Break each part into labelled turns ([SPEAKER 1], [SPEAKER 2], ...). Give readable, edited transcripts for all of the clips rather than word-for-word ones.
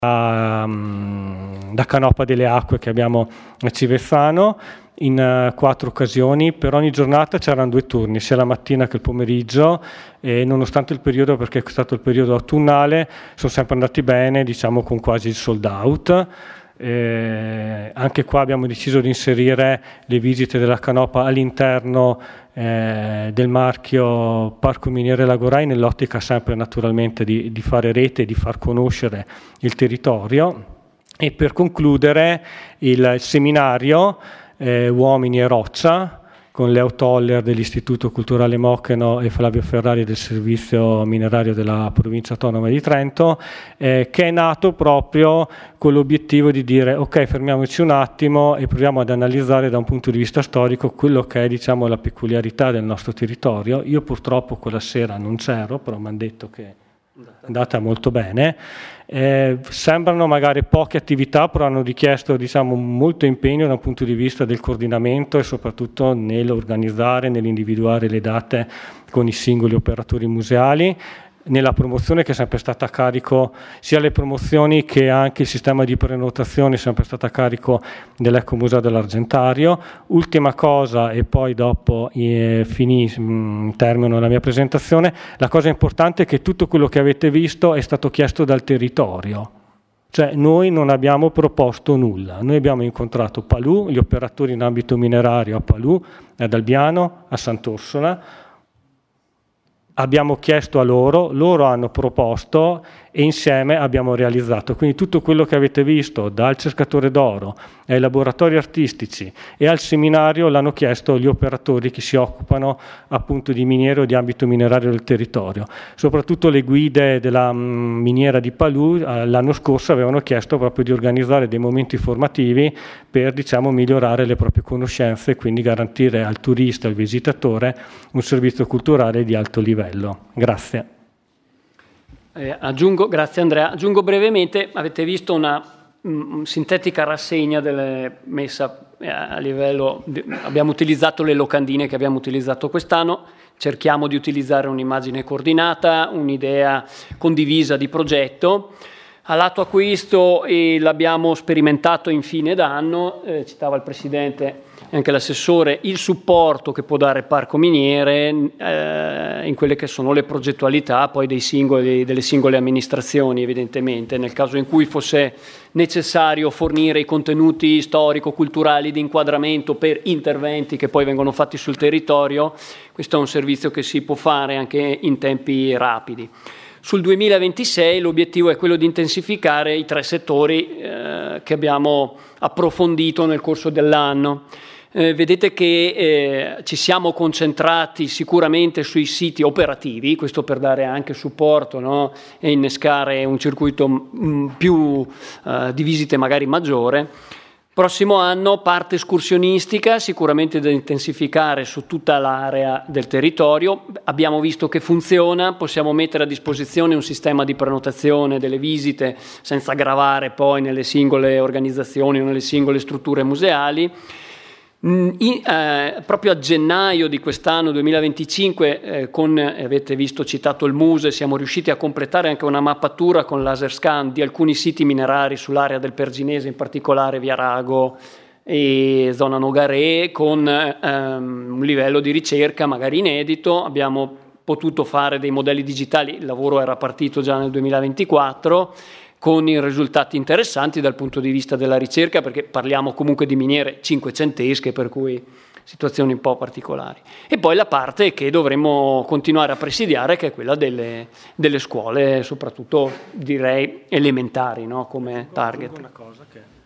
[SPEAKER 1] da Canopa delle Acque che abbiamo a Civezzano in 4 occasioni. Per ogni giornata c'erano 2 turni, sia la mattina che il pomeriggio, e nonostante il periodo, perché è stato il periodo autunnale, sono sempre andati bene, diciamo con quasi il sold out. Anche qua abbiamo deciso di inserire le visite della Canopa all'interno del marchio Parco Miniere Lagorai, nell'ottica sempre naturalmente di fare rete e di far conoscere il territorio. E per concludere il seminario Uomini e Roccia, con Leo Toller dell'Istituto Culturale Moccano e Flavio Ferrari del Servizio Minerario della Provincia Autonoma di Trento, che è nato proprio con l'obiettivo di dire ok, fermiamoci un attimo e proviamo ad analizzare da un punto di vista storico quello che è, diciamo, la peculiarità del nostro territorio. Io purtroppo quella sera non c'ero, però mi hanno detto che è andata molto bene. Sembrano magari poche attività, però hanno richiesto, diciamo, molto impegno dal punto di vista del coordinamento e soprattutto nell'organizzare, nell'individuare le date con i singoli operatori museali, nella promozione che è sempre stata a carico, sia le promozioni che anche il sistema di prenotazione è sempre stato a carico dell'Ecomuseo dell'Argentario. Ultima cosa, e poi dopo termino la mia presentazione, la cosa importante è che tutto quello che avete visto è stato chiesto dal territorio. Cioè noi non abbiamo proposto nulla, noi abbiamo incontrato Palù, gli operatori in ambito minerario a Palù, ad Albiano, a Sant'Orsola. Abbiamo chiesto a loro hanno proposto e insieme abbiamo realizzato. Quindi tutto quello che avete visto, dal Cercatore d'Oro ai laboratori artistici e al seminario, l'hanno chiesto gli operatori che si occupano appunto di miniere o di ambito minerario del territorio. Soprattutto le guide della miniera di Palù l'anno scorso avevano chiesto proprio di organizzare dei momenti formativi per, diciamo, migliorare le proprie conoscenze e quindi garantire al turista, al visitatore, un servizio culturale di alto livello. Grazie.
[SPEAKER 2] Grazie Andrea. Aggiungo brevemente, avete visto una sintetica rassegna messa a livello, abbiamo utilizzato le locandine che abbiamo utilizzato quest'anno, cerchiamo di utilizzare un'immagine coordinata, un'idea condivisa di progetto. A lato acquisto, e l'abbiamo sperimentato in fine d'anno, citava il Presidente e anche l'assessore, il supporto che può dare Parco Miniere in quelle che sono le progettualità poi delle singole amministrazioni, evidentemente. Nel caso in cui fosse necessario fornire i contenuti storico-culturali di inquadramento per interventi che poi vengono fatti sul territorio, questo è un servizio che si può fare anche in tempi rapidi. Sul 2026 l'obiettivo è quello di intensificare i 3 settori che abbiamo approfondito nel corso dell'anno. Vedete che ci siamo concentrati sicuramente sui siti operativi, questo per dare anche supporto, no? E innescare un circuito più di visite magari maggiore. Prossimo anno parte escursionistica, sicuramente da intensificare su tutta l'area del territorio. Abbiamo visto che funziona, possiamo mettere a disposizione un sistema di prenotazione delle visite senza gravare poi nelle singole organizzazioni o nelle singole strutture museali. Proprio a gennaio di quest'anno 2025 avete visto citato il Muse, siamo riusciti a completare anche una mappatura con laser scan di alcuni siti minerari sull'area del Perginese, in particolare Via Rago e zona Nogaré, con un livello di ricerca magari inedito. Abbiamo potuto fare dei modelli digitali, il lavoro era partito già nel 2024 con i risultati interessanti dal punto di vista della ricerca, perché parliamo comunque di miniere cinquecentesche, per cui situazioni un po' particolari. E poi la parte che dovremmo continuare a presidiare, che è quella delle scuole, soprattutto direi elementari, no? Come target.
[SPEAKER 1] Una cosa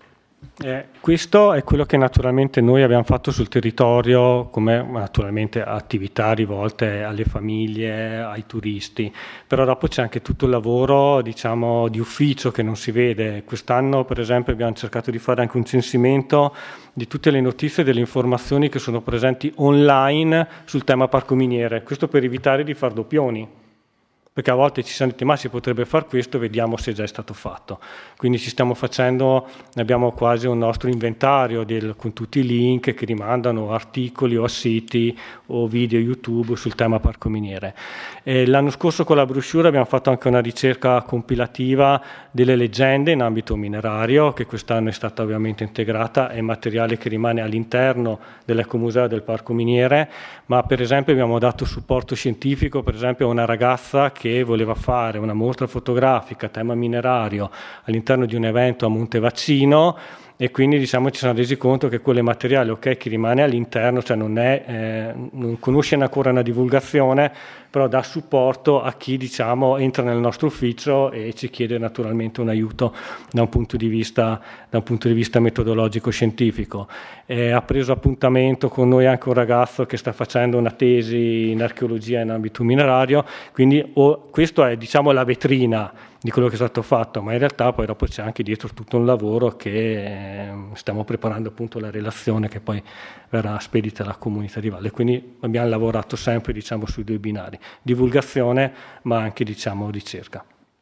[SPEAKER 1] questo è quello che naturalmente noi abbiamo fatto sul territorio, come naturalmente attività rivolte alle famiglie, ai turisti, però dopo c'è anche tutto il lavoro, diciamo, di ufficio che non si vede. Quest'anno per esempio abbiamo cercato di fare anche un censimento di tutte le notizie e delle informazioni che sono presenti online sul tema Parco Miniere, questo per evitare di far doppioni. perché a volte ci siamo detti ma si potrebbe fare questo, vediamo se già è stato fatto. Quindi ci stiamo facendo, abbiamo quasi un nostro inventario con tutti i link che rimandano a articoli o a siti o video YouTube sul tema parco miniere. L'anno scorso con la brochure abbiamo fatto anche una ricerca compilativa delle leggende in ambito minerario, che quest'anno è stata ovviamente integrata, è materiale che rimane all'interno dell'ecomuseo del parco miniere, ma per esempio abbiamo dato supporto scientifico per esempio a una ragazza che voleva fare una mostra fotografica a tema minerario all'interno di un evento a Montevaccino, e quindi diciamo ci siamo resi conto che quel materiale che rimane all'interno, cioè non conosce ancora una divulgazione, però dà supporto a chi diciamo entra nel nostro ufficio e ci chiede naturalmente un aiuto da un punto di vista metodologico scientifico. Ha preso appuntamento con noi anche un ragazzo che sta facendo una tesi in archeologia in ambito minerario, quindi questo è diciamo la vetrina di quello che è stato fatto, ma in realtà poi dopo c'è anche dietro tutto un lavoro che stiamo preparando appunto la relazione che poi verrà spedita alla comunità di valle. Quindi abbiamo lavorato sempre diciamo sui due binari, divulgazione ma anche diciamo ricerca.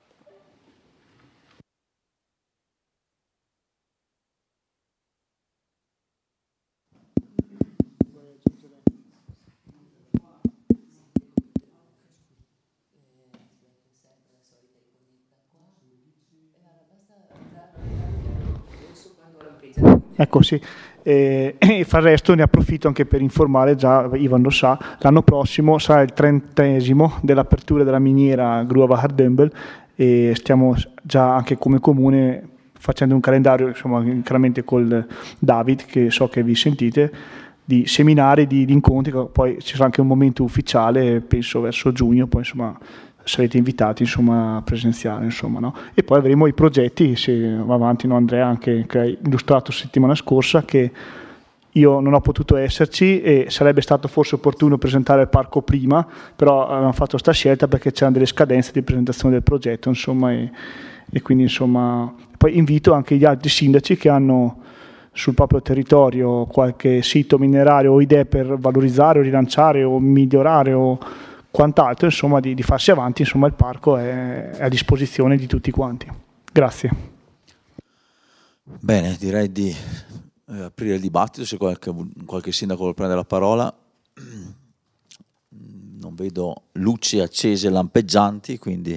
[SPEAKER 3] Ecco sì, e fa il resto ne approfitto anche per informare, già Ivan lo sa, l'anno prossimo sarà il 30° dell'apertura della miniera Gruva Hardembel e stiamo già anche come comune facendo un calendario, insomma, chiaramente col David, che so che vi sentite, di seminari, di incontri, poi ci sarà anche un momento ufficiale, penso verso giugno, poi insomma sarete invitati insomma a presenziare insomma, no? E poi avremo i progetti, se va avanti, no, Andrea, anche che hai illustrato settimana scorsa, che io non ho potuto esserci e sarebbe stato forse opportuno presentare il parco prima, però abbiamo fatto questa scelta perché c'erano delle scadenze di presentazione del progetto insomma, e quindi insomma poi invito anche gli altri sindaci che hanno sul proprio territorio qualche sito minerario o idee per valorizzare o rilanciare o migliorare o quant'altro, insomma, di farsi avanti, insomma, il parco è a disposizione di tutti quanti. Grazie.
[SPEAKER 4] Bene, direi di aprire il dibattito, se qualche sindaco vuole prendere la parola. Non vedo luci accese lampeggianti, quindi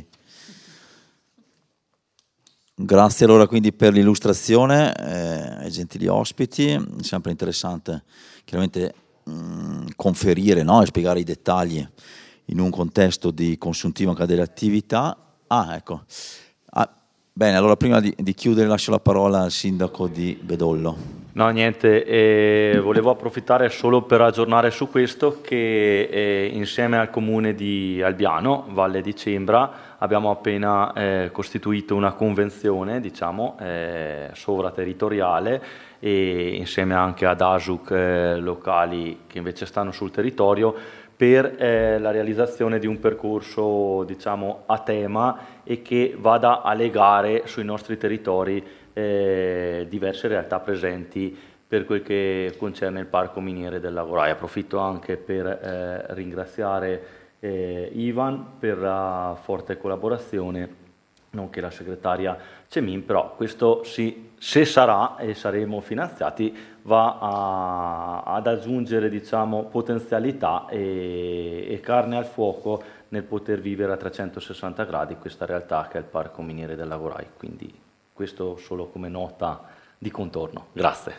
[SPEAKER 4] grazie allora quindi per l'illustrazione ai gentili ospiti, è sempre interessante chiaramente conferire, no, e spiegare i dettagli in un contesto di consuntivo anche delle attività. Ecco. Bene, allora prima di chiudere lascio la parola al sindaco di Bedollo.
[SPEAKER 5] No, niente, volevo approfittare solo per aggiornare su questo che insieme al comune di Albiano, Valle di Cembra, abbiamo appena costituito una convenzione, diciamo, sovraterritoriale, e insieme anche ad ASUC locali che invece stanno sul territorio, per la realizzazione di un percorso diciamo a tema e che vada a legare sui nostri territori diverse realtà presenti per quel che concerne il parco miniere del Lagorai. Approfitto anche per ringraziare Ivan per la forte collaborazione, nonché la segretaria Cemin, però questo se sarà e saremo finanziati va ad aggiungere diciamo potenzialità e carne al fuoco nel poter vivere a 360 gradi questa realtà che è il parco miniere del Lagorai, quindi questo solo come nota di contorno. Grazie.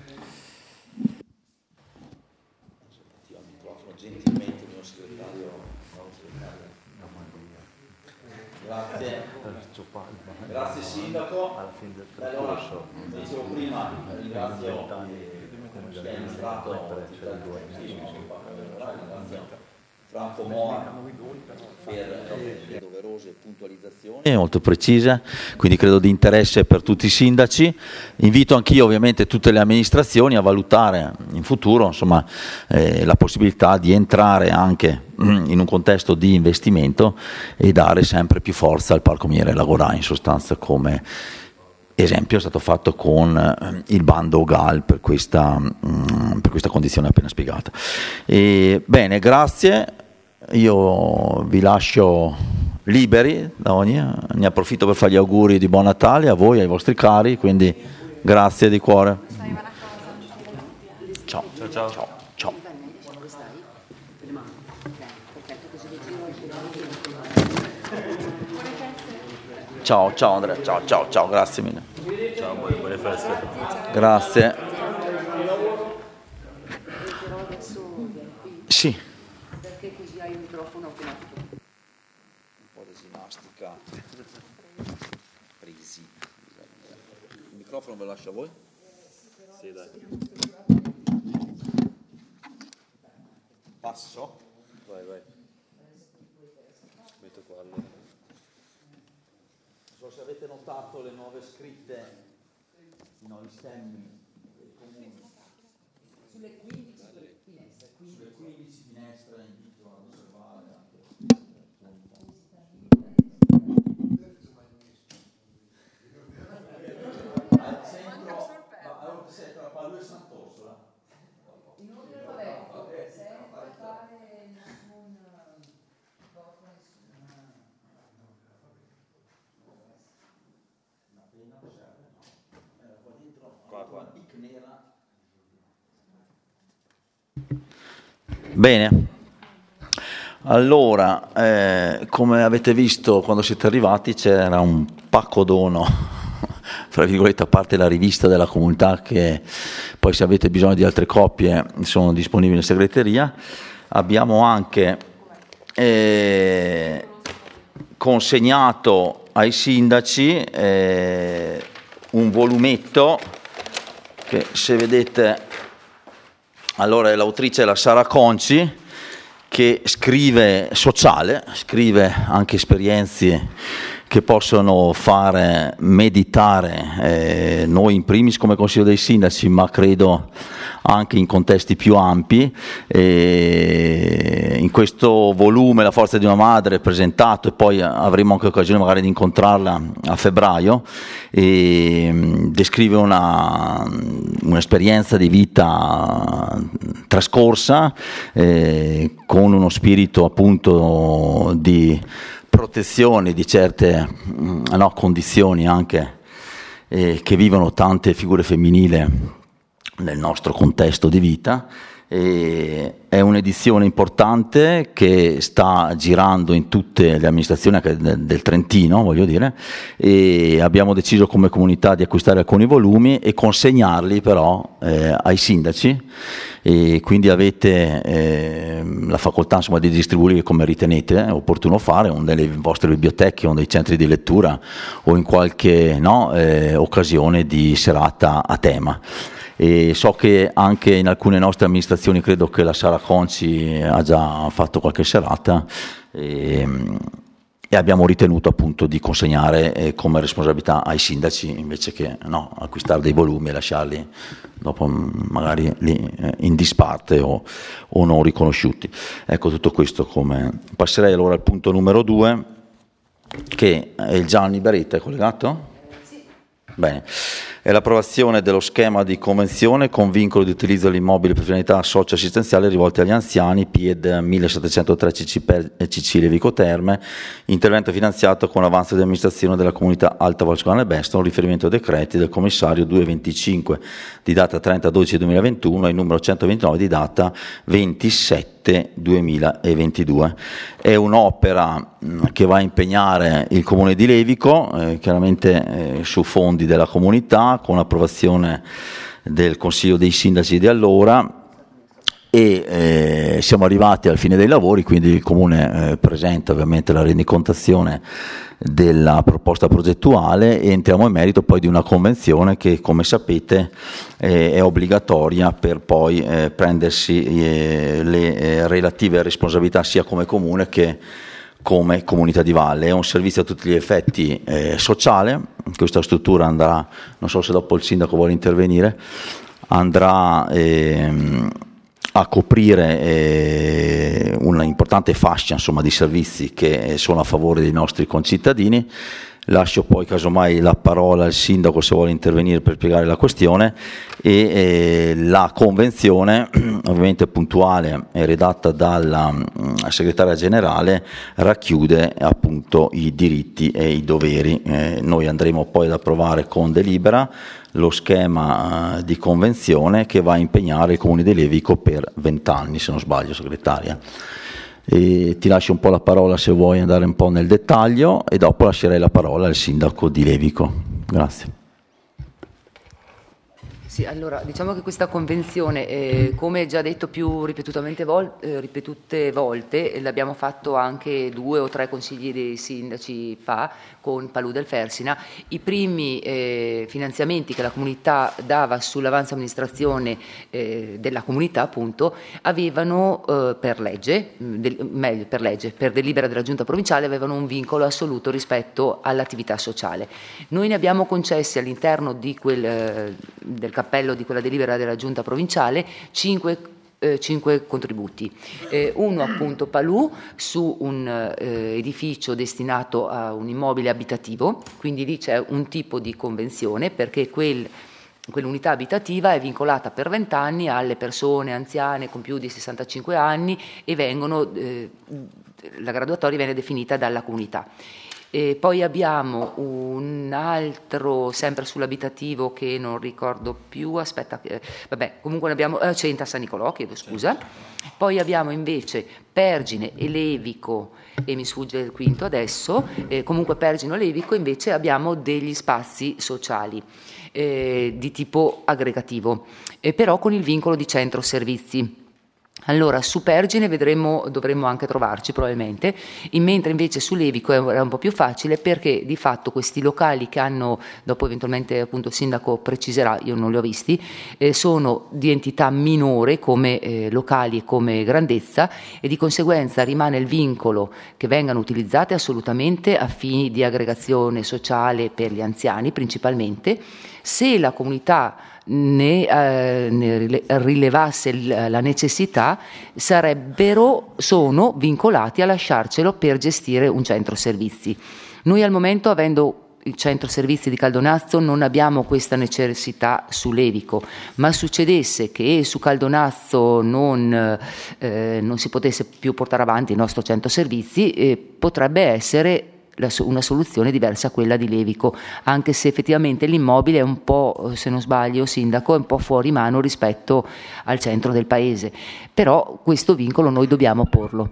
[SPEAKER 4] Grazie sindaco. Allora, dicevo prima, ringrazio Franco Moa per le doverose puntualizzazioni molto precise, quindi credo di interesse per tutti i sindaci. Invito anch'io ovviamente tutte le amministrazioni a valutare in futuro insomma, la possibilità di entrare anche in un contesto di investimento e dare sempre più forza al parco miniere Lagorai, in sostanza come esempio è stato fatto con il bando GAL per questa condizione appena spiegata. Bene, grazie. Io vi lascio liberi da ogni, ne approfitto per fare gli auguri di buon Natale a voi, ai vostri cari, quindi grazie di cuore. Ciao.
[SPEAKER 5] Ciao.
[SPEAKER 4] Ciao. Ciao Andrea, ciao, grazie mille.
[SPEAKER 5] Ciao, buone feste.
[SPEAKER 4] Grazie. Sì.
[SPEAKER 6] Perché così hai il microfono automatico.
[SPEAKER 4] Un po' di ginnastica. Presi. Il microfono ve lo lascio a voi?
[SPEAKER 5] Sì, dai.
[SPEAKER 4] Passo?
[SPEAKER 5] Vai. Metto qua allora.
[SPEAKER 4] Non so se avete notato le nuove scritte, i nuovi stemmi dei comuni. Sulle 15 finestre invito ad osservare anche. Al centro, tra lui e Sant'Orsola. Bene, allora come avete visto quando siete arrivati c'era un pacco dono, fra virgolette, a parte la rivista della comunità, che poi se avete bisogno di altre copie sono disponibili in segreteria. Abbiamo anche consegnato ai sindaci un volumetto che, se vedete, allora l'autrice è la Sara Conci, che scrive sociale, scrive anche esperienze che possono fare meditare noi in primis come Consiglio dei Sindaci, ma credo anche in contesti più ampi. In questo volume La forza di una madre, presentato, e poi avremo anche occasione magari di incontrarla a febbraio, descrive un'esperienza di vita trascorsa con uno spirito appunto di protezione di certe condizioni anche che vivono tante figure femminili nel nostro contesto di vita. È un'edizione importante che sta girando in tutte le amministrazioni anche del Trentino, voglio dire, e abbiamo deciso come comunità di acquistare alcuni volumi e consegnarli però ai sindaci, e quindi avete la facoltà, insomma, di distribuirli come ritenete opportuno fare, o nelle vostre biblioteche o nei centri di lettura o in qualche occasione di serata a tema. E so che anche in alcune nostre amministrazioni, credo che la Sara Conci ha già fatto qualche serata, e abbiamo ritenuto appunto di consegnare come responsabilità ai sindaci, invece che acquistare dei volumi e lasciarli dopo magari lì in disparte o non riconosciuti. Ecco, tutto questo come. Passerei allora al punto numero 2, che è il Gianni Beretta. È collegato? Sì. Bene. È l'approvazione dello schema di convenzione con vincolo di utilizzo dell'immobile per finalità socio-assistenziale rivolte agli anziani, PIED 1703 CC Levico Terme, intervento finanziato con avanzo di amministrazione della comunità Alta Valsugana Besto, riferimento ai decreti del commissario 225 di data 30/12/2021 e numero 129 di data 27/2022. È un'opera che va a impegnare il comune di Levico, chiaramente su fondi della comunità, con approvazione del Consiglio dei Sindaci di allora, e siamo arrivati al fine dei lavori, quindi il Comune presenta ovviamente la rendicontazione della proposta progettuale e entriamo in merito poi di una convenzione che, come sapete, è obbligatoria per poi prendersi le relative responsabilità sia come Comune che come comunità di valle. È un servizio a tutti gli effetti sociale. Questa struttura andrà, non so se dopo il sindaco vuole intervenire, andrà a coprire una importante fascia, insomma, di servizi che sono a favore dei nostri concittadini. Lascio poi casomai la parola al sindaco se vuole intervenire per spiegare la questione, e la convenzione, ovviamente puntuale e redatta dalla segretaria generale, racchiude appunto i diritti e i doveri. Noi andremo poi ad approvare con delibera lo schema di convenzione che va a impegnare il Comune di Levico per 20 anni, se non sbaglio, segretaria. E ti lascio un po' la parola se vuoi andare un po' nel dettaglio, e dopo lascerei la parola al sindaco di Levico. Grazie.
[SPEAKER 6] Sì, allora diciamo che questa convenzione, come già detto più ripetute volte, l'abbiamo fatto anche 2 o 3 consigli dei sindaci fa con Palù del Fersina. I primi finanziamenti che la comunità dava sull'avanzo amministrazione della comunità, appunto, avevano per delibera della giunta provinciale, avevano un vincolo assoluto rispetto all'attività sociale. Noi ne abbiamo concessi all'interno di del cappello di quella delibera della giunta provinciale 5 contributi. Uno appunto Palù su un edificio destinato a un immobile abitativo, quindi lì c'è un tipo di convenzione perché quell'unità abitativa è vincolata per 20 anni alle persone anziane con più di 65 anni e la graduatoria viene definita dalla comunità. Poi abbiamo un altro, sempre sull'abitativo, che non ricordo più, comunque abbiamo Centa San Nicolò, chiedo scusa. Poi abbiamo invece Pergine e Levico, e mi sfugge il quinto adesso, comunque Pergine e Levico invece abbiamo degli spazi sociali di tipo aggregativo, però con il vincolo di centro servizi. Allora, su Pergine dovremmo anche trovarci probabilmente, mentre invece su Levico era un po' più facile perché di fatto questi locali che hanno, dopo eventualmente appunto il sindaco preciserà, io non li ho visti, sono di entità minore come locali e come grandezza, e di conseguenza rimane il vincolo che vengano utilizzate assolutamente a fini di aggregazione sociale per gli anziani principalmente. Se la comunità ne rilevasse la necessità, sono vincolati a lasciarcelo per gestire un centro servizi. Noi al momento, avendo il centro servizi di Caldonazzo, non abbiamo questa necessità su Levico, ma succedesse che su Caldonazzo non si potesse più portare avanti il nostro centro servizi, potrebbe essere una soluzione diversa a quella di Levico, anche se effettivamente l'immobile è un po', se non sbaglio sindaco, è un po' fuori mano rispetto al centro del paese, però questo vincolo noi dobbiamo porlo.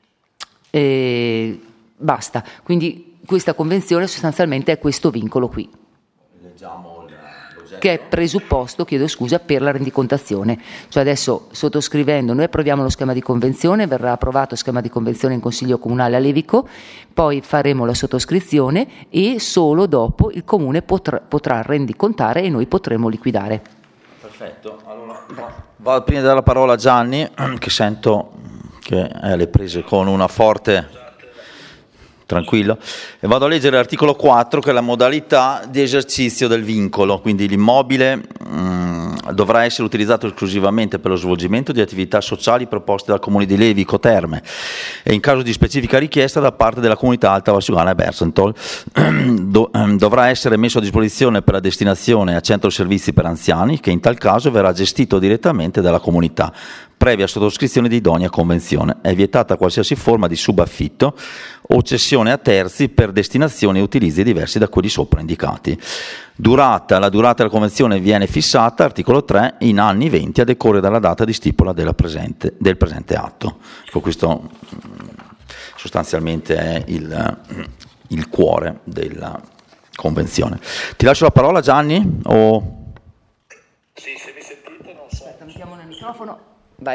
[SPEAKER 6] Basta, quindi questa convenzione sostanzialmente è questo vincolo qui, che è presupposto, chiedo scusa, per la rendicontazione. Cioè adesso, sottoscrivendo, noi approviamo lo schema di convenzione, verrà approvato lo schema di convenzione in Consiglio Comunale a Levico, poi faremo la sottoscrizione e solo dopo il Comune potrà rendicontare e noi potremo liquidare.
[SPEAKER 4] Perfetto, allora vado prima di dare la parola a Gianni, che sento che è alle prese con una forte... Tranquillo, e vado a leggere l'articolo 4, che è la modalità di esercizio del vincolo. Quindi l'immobile dovrà essere utilizzato esclusivamente per lo svolgimento di attività sociali proposte dal Comune di Levico Terme e in caso di specifica richiesta da parte della comunità Alta Valsugana e Bersentol dovrà essere messo a disposizione per la destinazione a centro servizi per anziani, che in tal caso verrà gestito direttamente dalla comunità previa sottoscrizione di idonea convenzione. È vietata qualsiasi forma di subaffitto o cessione a terzi per destinazioni e utilizzi diversi da quelli sopra indicati. La durata della convenzione viene fissata, articolo 3, in anni 20 a decorrere dalla data di stipula del presente atto. Ecco, questo sostanzialmente è il cuore della convenzione. Ti lascio la parola, Gianni?
[SPEAKER 7] Sì, se mi sentite non so.
[SPEAKER 6] Aspetta, mettiamo nel microfono. Vai.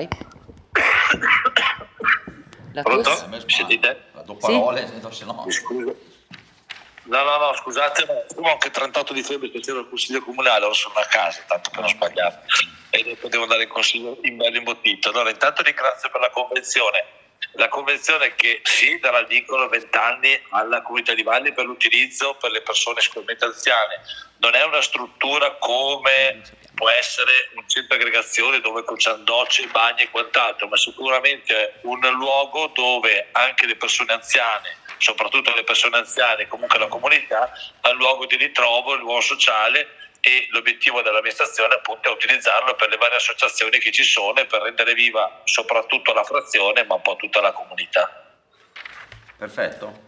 [SPEAKER 7] Pronto? Mi sentite?
[SPEAKER 4] Do parole,
[SPEAKER 6] sì.
[SPEAKER 4] Se no...
[SPEAKER 7] Scusa. No, scusate, ma anche il 38 dicembre che c'era il consiglio comunale, ora sono a casa, tanto per non sbagliare, e dopo devo andare in consiglio in bello imbottito. Allora, intanto ringrazio per la convenzione che sì, darà il vincolo 20 anni alla comunità di Valli per l'utilizzo per le persone sicuramente anziane. Non è una struttura come può essere un centro aggregazione dove c'è docce, bagni e quant'altro, ma sicuramente è un luogo dove anche le persone anziane soprattutto le persone anziane, comunque la comunità, al luogo di ritrovo, il luogo sociale, e l'obiettivo dell'amministrazione appunto è utilizzarlo per le varie associazioni che ci sono e per rendere viva soprattutto la frazione, ma un po' tutta la comunità.
[SPEAKER 4] Perfetto.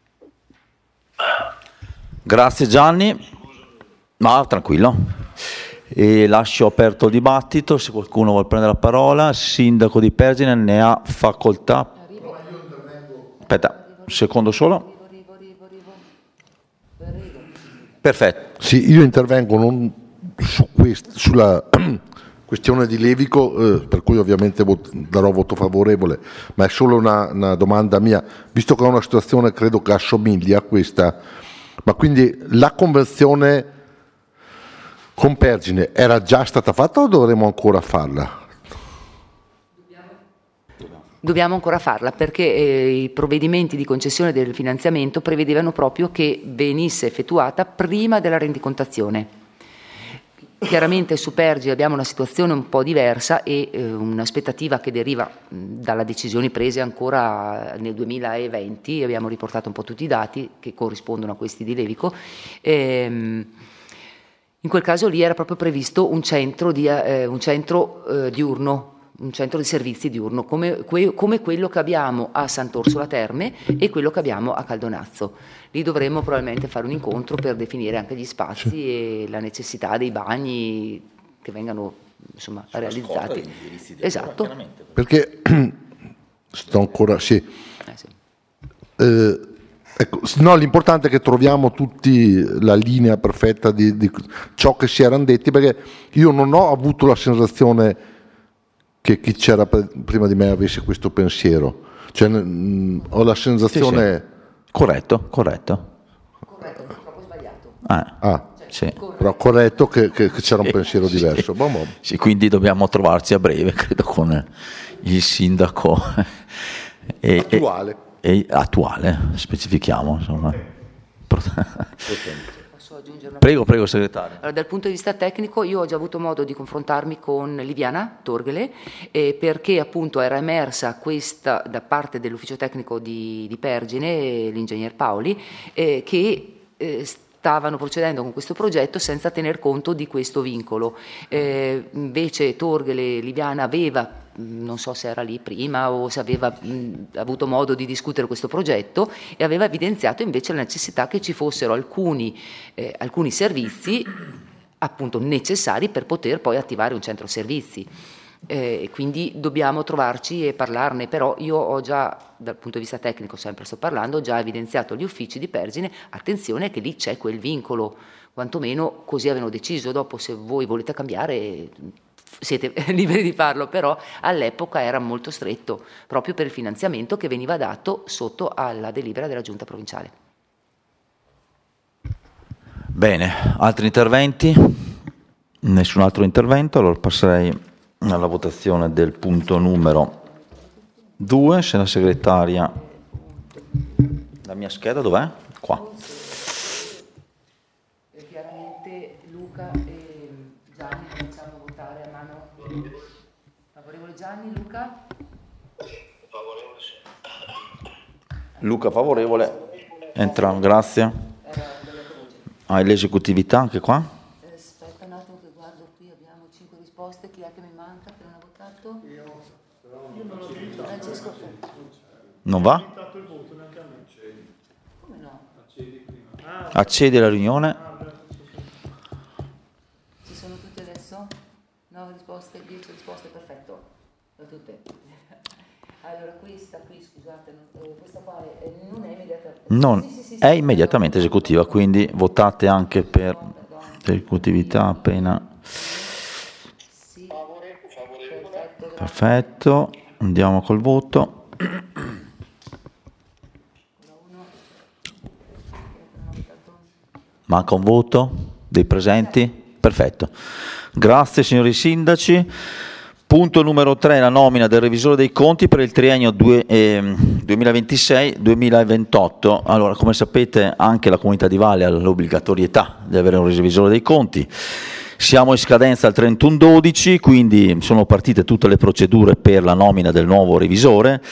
[SPEAKER 4] Grazie Gianni. No, tranquillo. E lascio aperto il dibattito, se qualcuno vuole prendere la parola. Sindaco di Pergine ne ha facoltà. Aspetta, un secondo solo. Perfetto.
[SPEAKER 8] Sì, io intervengo non sulla questione di Levico, per cui ovviamente darò voto favorevole, ma è solo una domanda mia, visto che è una situazione credo che assomiglia a questa, ma quindi la convenzione con Pergine era già stata fatta o dovremo ancora farla?
[SPEAKER 6] Dobbiamo ancora farla perché i provvedimenti di concessione del finanziamento prevedevano proprio che venisse effettuata prima della rendicontazione. Chiaramente su Pergine abbiamo una situazione un po' diversa e un'aspettativa che deriva dalla decisioni prese ancora nel 2020, abbiamo riportato un po' tutti i dati che corrispondono a questi di Levico. In quel caso lì era proprio previsto un centro diurno, un centro di servizi diurno, come quello che abbiamo a Sant'Orsola Terme e quello che abbiamo a Caldonazzo. Lì dovremmo probabilmente fare un incontro per definire anche gli spazi e la necessità dei bagni che vengano insomma realizzati. Esatto.
[SPEAKER 8] Perché sto ancora ecco, no, l'importante è che troviamo tutti la linea perfetta di ciò che si erano detti, perché io non ho avuto la sensazione che chi c'era prima di me avesse questo pensiero, cioè ho la sensazione
[SPEAKER 4] sì. Corretto,
[SPEAKER 6] proprio sbagliato.
[SPEAKER 4] Sì.
[SPEAKER 8] Però corretto che c'era un pensiero diverso.
[SPEAKER 4] Sì, quindi dobbiamo trovarci a breve, credo, con il sindaco attuale, specifichiamo, insomma.
[SPEAKER 6] Posso aggiungere una
[SPEAKER 4] Prego, segretario.
[SPEAKER 6] Allora, dal punto di vista tecnico io ho già avuto modo di confrontarmi con Liviana Torghele perché appunto era emersa questa da parte dell'ufficio tecnico di Pergine, l'ingegner Paoli, che stavano procedendo con questo progetto senza tener conto di questo vincolo. Invece Torghele, Liviana aveva, non so se era lì prima o se aveva avuto modo di discutere questo progetto, e aveva evidenziato invece la necessità che ci fossero alcuni servizi appunto necessari per poter poi attivare un centro servizi. Quindi dobbiamo trovarci e parlarne, però io ho già, dal punto di vista tecnico sempre sto parlando, ho già evidenziato agli uffici di Pergine, attenzione che lì c'è quel vincolo, quantomeno così avevano deciso. Dopo se voi volete cambiare siete liberi di farlo, però all'epoca era molto stretto proprio per il finanziamento che veniva dato sotto alla delibera della giunta provinciale.
[SPEAKER 4] Bene, altri interventi? Nessun altro intervento, allora passerei alla votazione del punto numero 2. Se la segretaria, la mia scheda dov'è? Qua.
[SPEAKER 6] Chiaramente Luca e Gianni facciamo votare a mano. Favorevole Gianni, Luca?
[SPEAKER 7] Favorevole, sì.
[SPEAKER 4] Luca favorevole, entrambi, grazie. L'esecutività anche qua?
[SPEAKER 6] Aspetta un attimo che guardo qui, abbiamo 5 risposte, chi è che mi manca che non ha votato? Io non l'ho visto. Francesco.
[SPEAKER 4] Non va?
[SPEAKER 6] Come no?
[SPEAKER 4] Accedi alla riunione.
[SPEAKER 6] Ci sono tutte adesso? 9 risposte, 10 risposte, perfetto. Da tutte. Allora questa qui, scusate, questa qua non è immediata.
[SPEAKER 4] Sì, è immediatamente esecutiva, quindi votate anche per esecutività appena.
[SPEAKER 6] Sì.
[SPEAKER 4] Perfetto, andiamo col voto. Manca un voto dei presenti? Perfetto. Grazie signori sindaci. Punto numero 3, la nomina del revisore dei conti per il triennio 2026-2028. Allora, come sapete, anche la Comunità di Valle ha l'obbligatorietà di avere un revisore dei conti. Siamo in scadenza al 31/12, quindi sono partite tutte le procedure per la nomina del nuovo revisore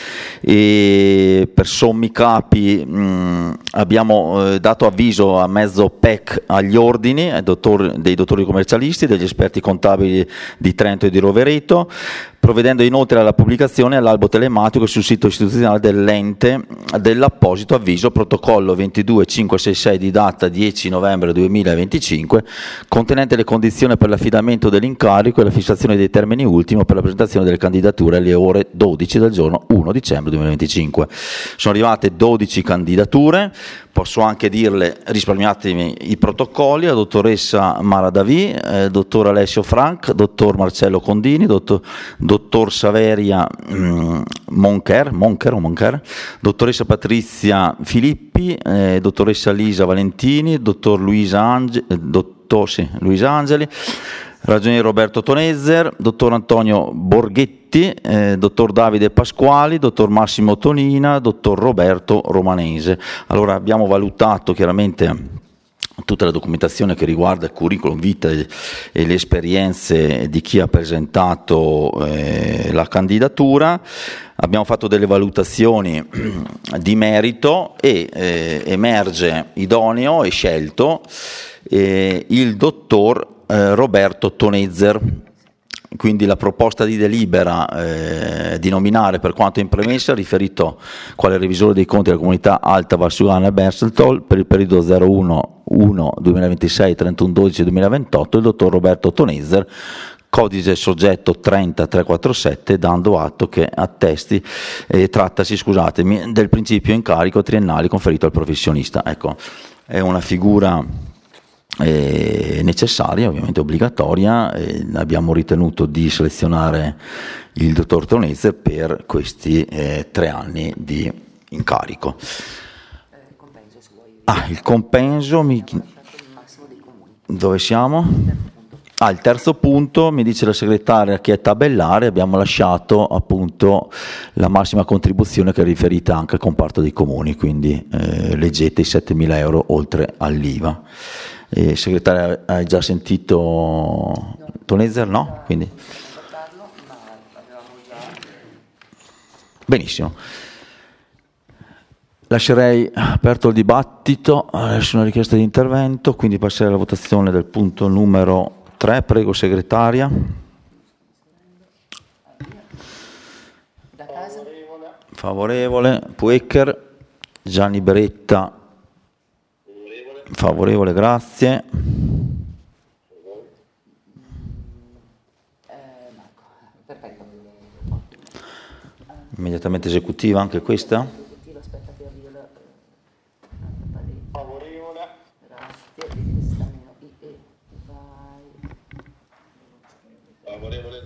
[SPEAKER 4] e per sommi capi abbiamo dato avviso a mezzo PEC agli ordini dei dottori commercialisti, degli esperti contabili di Trento e di Rovereto, provvedendo inoltre alla pubblicazione all'albo telematico sul sito istituzionale dell'ente dell'apposito avviso protocollo 22566 di data 10 novembre 2025 contenente le condizioni per l'affidamento dell'incarico e la fissazione dei termini ultimo per la presentazione delle candidature alle ore 12 del giorno 1 dicembre 2025. Sono arrivate 12 candidature, posso anche dirle, risparmiatemi i protocolli: la dottoressa Mara Davì, dottor Alessio Frank, dottor Marcello Condini, dottor Saveria Moncher, dottoressa Patrizia Filippi, dottoressa Lisa Valentini, dottor Luisa Angeli, ragioniere Roberto Tonezzer, dottor Antonio Borghetti, dottor Davide Pasquali, dottor Massimo Tonina, dottor Roberto Romanese. Allora abbiamo valutato chiaramente tutta la documentazione che riguarda il curriculum vitae e le esperienze di chi ha presentato la candidatura. Abbiamo fatto delle valutazioni di merito e emerge idoneo e scelto il dottor Roberto Tonezzer. Quindi la proposta di delibera di nominare, per quanto in premessa, riferito quale revisore dei conti della comunità Alta Valsugana e Berseltol per il periodo 01/1/2026 31/12/2028 il dottor Roberto Tonezzer, codice soggetto 30347, dando atto che trattasi del principio incarico triennale conferito al professionista. Ecco, è una figura necessaria, ovviamente obbligatoria, abbiamo ritenuto di selezionare il dottor Tonezzer per questi 3 anni di incarico. Il compenso, dove siamo? Il terzo punto, mi dice la segretaria che è tabellare, abbiamo lasciato appunto la massima contribuzione che è riferita anche al comparto dei comuni, quindi leggete i 7.000 euro oltre all'IVA. Segretaria, hai già sentito Tonezzer? No? Quindi benissimo. Lascerei aperto il dibattito, nessuna richiesta di intervento, quindi passerei alla votazione del punto numero 3. Prego, segretaria. Favorevole. Puecker. Gianni Beretta. Favorevole, grazie. Immediatamente esecutiva anche questa? Favorevole. Grazie. Favorevole.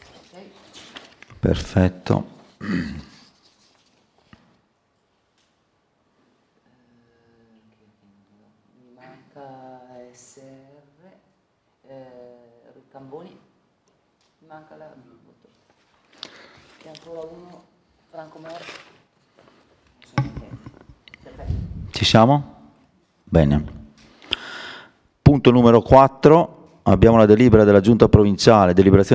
[SPEAKER 4] Perfetto.
[SPEAKER 6] Camboni, manca la voto. E ancora uno, Franco Moro.
[SPEAKER 4] Ci siamo? Bene. Punto numero 4, abbiamo la deliberazione della Giunta Provinciale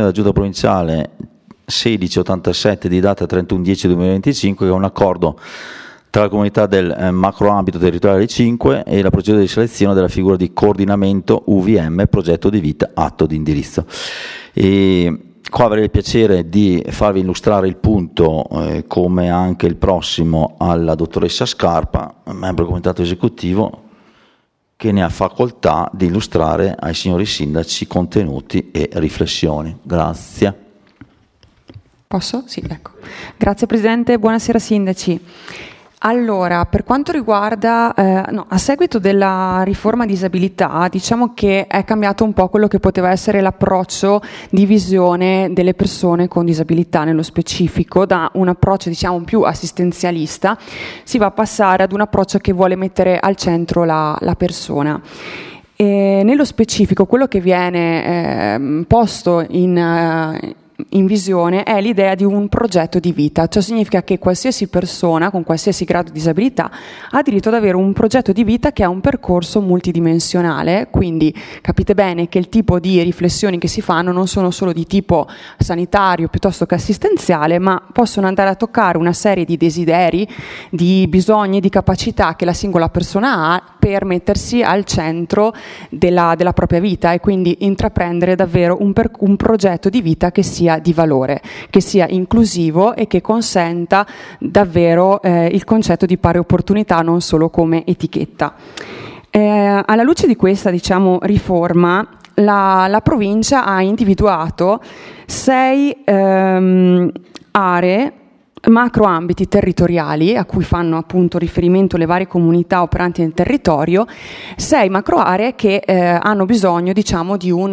[SPEAKER 4] 1687 di data 31/10/2025, che è un accordo tra la comunità del macroambito territoriale 5 e la procedura di selezione della figura di coordinamento UVM, progetto di vita, atto di indirizzo. E qua avrei il piacere di farvi illustrare il punto, come anche il prossimo, alla dottoressa Scarpa, membro del comitato esecutivo, che ne ha facoltà di illustrare ai signori sindaci contenuti e riflessioni. Grazie.
[SPEAKER 9] Posso? Sì, ecco. Grazie Presidente, buonasera sindaci. Allora, per quanto riguarda, a seguito della riforma disabilità, diciamo che è cambiato un po' quello che poteva essere l'approccio di visione delle persone con disabilità nello specifico. Da un approccio, diciamo, più assistenzialista si va a passare ad un approccio che vuole mettere al centro la persona. E nello specifico quello che viene posto in visione è l'idea di un progetto di vita. Ciò significa che qualsiasi persona con qualsiasi grado di disabilità ha diritto ad avere un progetto di vita che ha un percorso multidimensionale, quindi capite bene che il tipo di riflessioni che si fanno non sono solo di tipo sanitario piuttosto che assistenziale, ma possono andare a toccare una serie di desideri, di bisogni, di capacità che la singola persona ha per mettersi al centro della propria vita e quindi intraprendere davvero un progetto di vita che sia di valore, che sia inclusivo e che consenta davvero il concetto di pari opportunità non solo come etichetta. Alla luce di questa, riforma, la provincia ha individuato 6 aree, macroambiti territoriali a cui fanno appunto riferimento le varie comunità operanti nel territorio, 6 macroaree che hanno bisogno di un